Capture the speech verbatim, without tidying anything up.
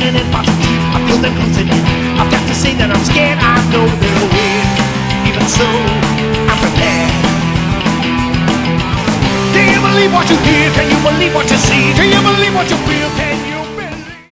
in and watch them deep. I feel them closing in. I've got to say that I'm scared. I know they'll win. Even so, I'm prepared. Can you believe what you hear? Can you believe what you see? Can you believe what you feel? Can